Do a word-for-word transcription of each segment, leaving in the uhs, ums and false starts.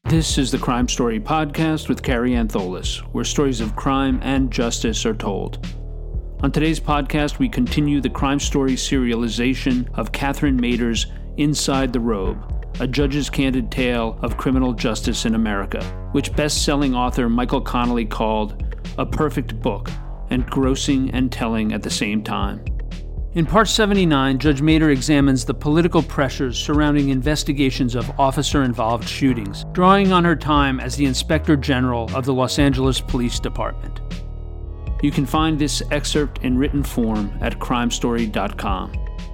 This is the Crime Story podcast with Carrie Antholis, where stories of crime and justice are told. On today's podcast, we continue the Crime Story serialization of Catherine Mader's Inside the Robe, a judge's candid tale of criminal justice in America, which best-selling author Michael Connelly called a perfect book, engrossing and telling at the same time. In Part seventy-nine, Judge Mader examines the political pressures surrounding investigations of officer-involved shootings, drawing on her time as the Inspector General of the Los Angeles Police Department. You can find this excerpt in written form at crime story dot com.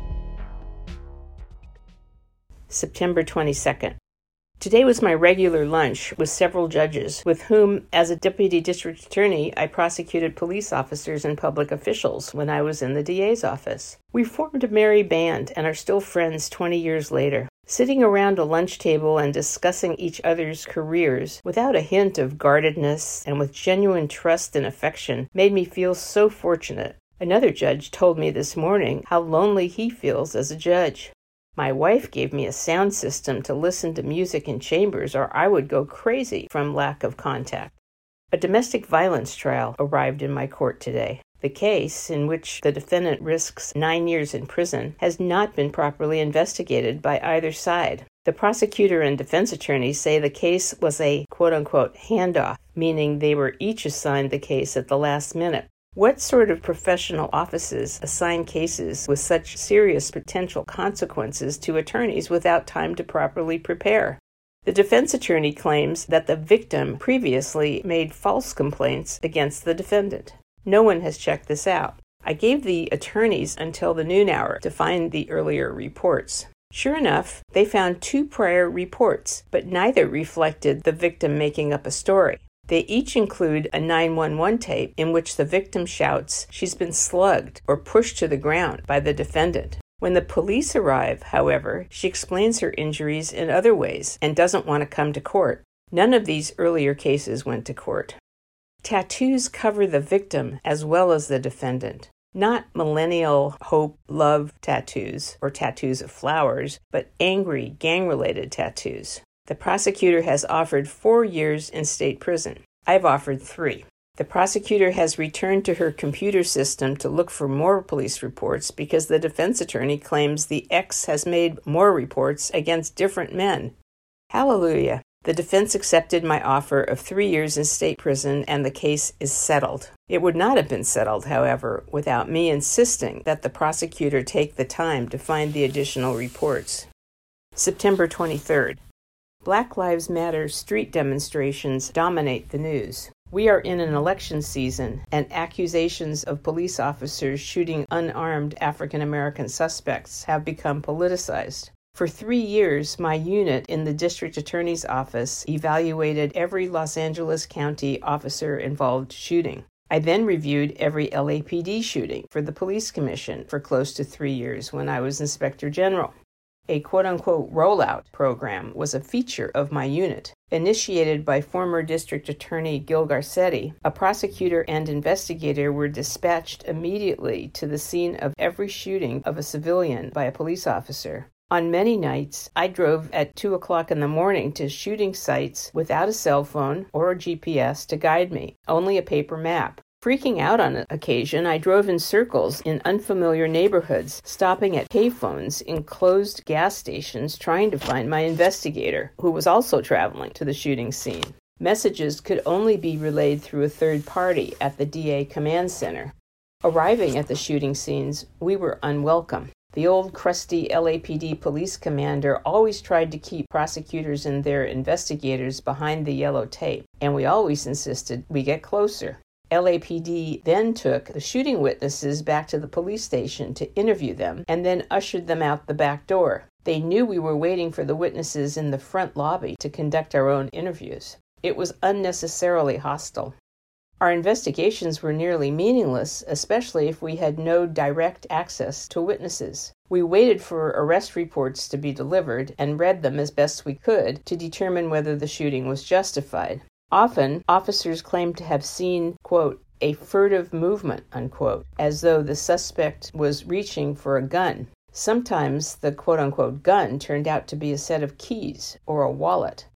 September twenty-second. Today was my regular lunch with several judges, with whom, as a deputy district attorney, I prosecuted police officers and public officials when I was in the D A's office. We formed a merry band and are still friends twenty years later. Sitting around a lunch table and discussing each other's careers without a hint of guardedness and with genuine trust and affection made me feel so fortunate. Another judge told me this morning how lonely he feels as a judge. My wife gave me a sound system to listen to music in chambers or I would go crazy from lack of contact. A domestic violence trial arrived in my court today. The case, in which the defendant risks nine years in prison, has not been properly investigated by either side. The prosecutor and defense attorneys say the case was a quote-unquote handoff, meaning they were each assigned the case at the last minute. What sort of professional offices assign cases with such serious potential consequences to attorneys without time to properly prepare? The defense attorney claims that the victim previously made false complaints against the defendant. No one has checked this out. I gave the attorneys until the noon hour to find the earlier reports. Sure enough, they found two prior reports, but neither reflected the victim making up a story. They each include a nine one one tape in which the victim shouts she's been slugged or pushed to the ground by the defendant. When the police arrive, however, she explains her injuries in other ways and doesn't want to come to court. None of these earlier cases went to court. Tattoos cover the victim as well as the defendant. Not millennial hope, love tattoos or tattoos of flowers, but angry, gang-related tattoos. The prosecutor has offered four years in state prison. I've offered three. The prosecutor has returned to her computer system to look for more police reports because the defense attorney claims the ex has made more reports against different men. Hallelujah. The defense accepted my offer of three years in state prison and the case is settled. It would not have been settled, however, without me insisting that the prosecutor take the time to find the additional reports. September twenty-third. Black Lives Matter street demonstrations dominate the news. We are in an election season, and accusations of police officers shooting unarmed African American suspects have become politicized. For three years, my unit in the district attorney's office evaluated every Los Angeles County officer-involved shooting. I then reviewed every L A P D shooting for the police commission for close to three years when I was inspector general. A quote-unquote rollout program was a feature of my unit. Initiated by former District Attorney Gil Garcetti, a prosecutor and investigator were dispatched immediately to the scene of every shooting of a civilian by a police officer. On many nights, I drove at two o'clock in the morning to shooting sites without a cell phone or a G P S to guide me, only a paper map. Freaking out on occasion, I drove in circles in unfamiliar neighborhoods, stopping at payphones in closed gas stations trying to find my investigator, who was also traveling to the shooting scene. Messages could only be relayed through a third party at the D A command center. Arriving at the shooting scenes, we were unwelcome. The old crusty L A P D police commander always tried to keep prosecutors and their investigators behind the yellow tape, and we always insisted we get closer. L A P D then took the shooting witnesses back to the police station to interview them and then ushered them out the back door. They knew we were waiting for the witnesses in the front lobby to conduct our own interviews. It was unnecessarily hostile. Our investigations were nearly meaningless, especially if we had no direct access to witnesses. We waited for arrest reports to be delivered and read them as best we could to determine whether the shooting was justified. Often, officers claimed to have seen, quote, a furtive movement, unquote, as though the suspect was reaching for a gun. Sometimes the quote-unquote gun turned out to be a set of keys or a wallet.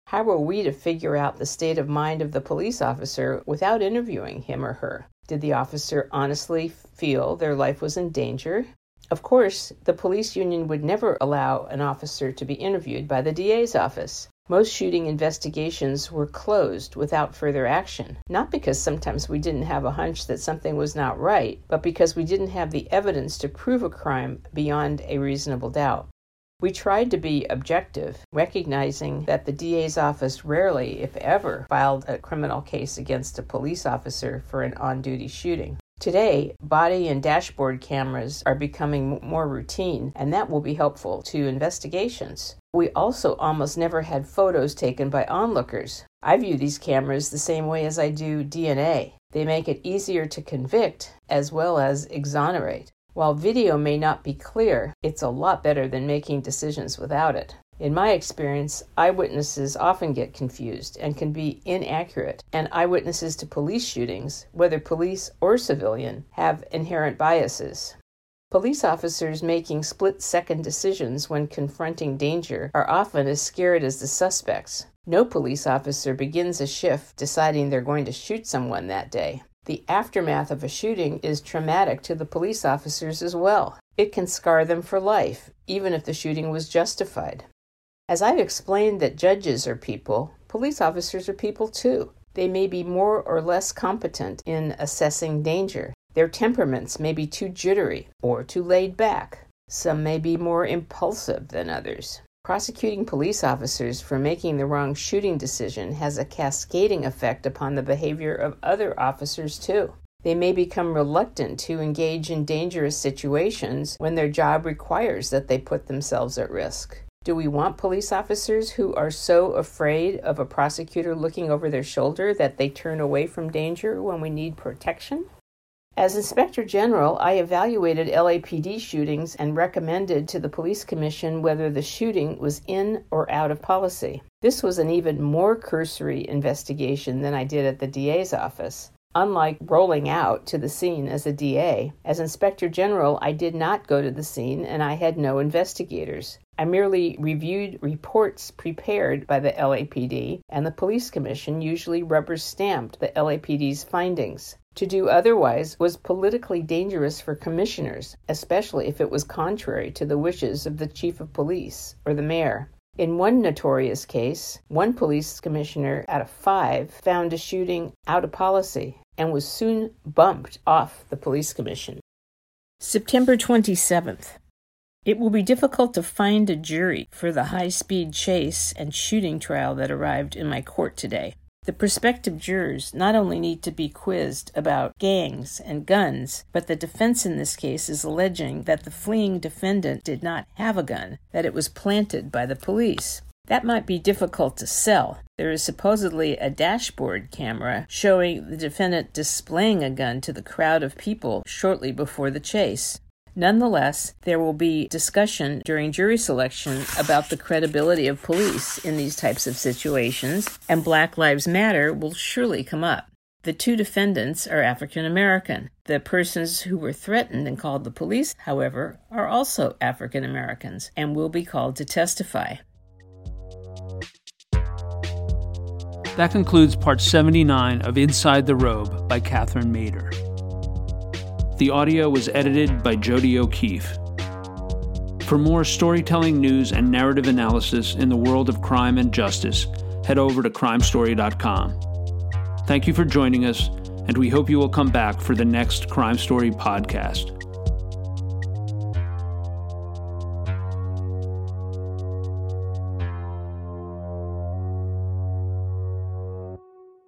How are we to figure out the state of mind of the police officer without interviewing him or her? Did the officer honestly feel their life was in danger? Of course, the police union would never allow an officer to be interviewed by the D A's office. Most shooting investigations were closed without further action, not because sometimes we didn't have a hunch that something was not right, but because we didn't have the evidence to prove a crime beyond a reasonable doubt. We tried to be objective, recognizing that the D A's office rarely, if ever, filed a criminal case against a police officer for an on-duty shooting. Today, body and dashboard cameras are becoming more routine, and that will be helpful to investigations. We also almost never had photos taken by onlookers. I view these cameras the same way as I do D N A. They make it easier to convict as well as exonerate. While video may not be clear, it's a lot better than making decisions without it. In my experience, eyewitnesses often get confused and can be inaccurate, and eyewitnesses to police shootings, whether police or civilian, have inherent biases. Police officers making split-second decisions when confronting danger are often as scared as the suspects. No police officer begins a shift deciding they're going to shoot someone that day. The aftermath of a shooting is traumatic to the police officers as well. It can scar them for life, even if the shooting was justified. As I've explained that judges are people, police officers are people too. They may be more or less competent in assessing danger. Their temperaments may be too jittery or too laid back. Some may be more impulsive than others. Prosecuting police officers for making the wrong shooting decision has a cascading effect upon the behavior of other officers too. They may become reluctant to engage in dangerous situations when their job requires that they put themselves at risk. Do we want police officers who are so afraid of a prosecutor looking over their shoulder that they turn away from danger when we need protection? As Inspector General, I evaluated L A P D shootings and recommended to the Police Commission whether the shooting was in or out of policy. This was an even more cursory investigation than I did at the D A's office. Unlike rolling out to the scene as a D A, as Inspector General, I did not go to the scene and I had no investigators. I merely reviewed reports prepared by the L A P D, and the Police Commission usually rubber-stamped the L A P D's findings. To do otherwise was politically dangerous for commissioners, especially if it was contrary to the wishes of the chief of police or the mayor. In one notorious case, one police commissioner out of five found a shooting out of policy and was soon bumped off the police commission. September twenty-seventh. It will be difficult to find a jury for the high-speed chase and shooting trial that arrived in my court today. The prospective jurors not only need to be quizzed about gangs and guns, but the defense in this case is alleging that the fleeing defendant did not have a gun, that it was planted by the police. That might be difficult to sell. There is supposedly a dashboard camera showing the defendant displaying a gun to the crowd of people shortly before the chase. Nonetheless, there will be discussion during jury selection about the credibility of police in these types of situations, and Black Lives Matter will surely come up. The two defendants are African American. The persons who were threatened and called the police, however, are also African Americans and will be called to testify. That concludes part seventy-nine of Inside the Robe by Catherine Mader. The audio was edited by Jody O'Keefe. For more storytelling news and narrative analysis in the world of crime and justice, head over to crime story dot com. Thank you for joining us, and we hope you will come back for the next Crime Story podcast.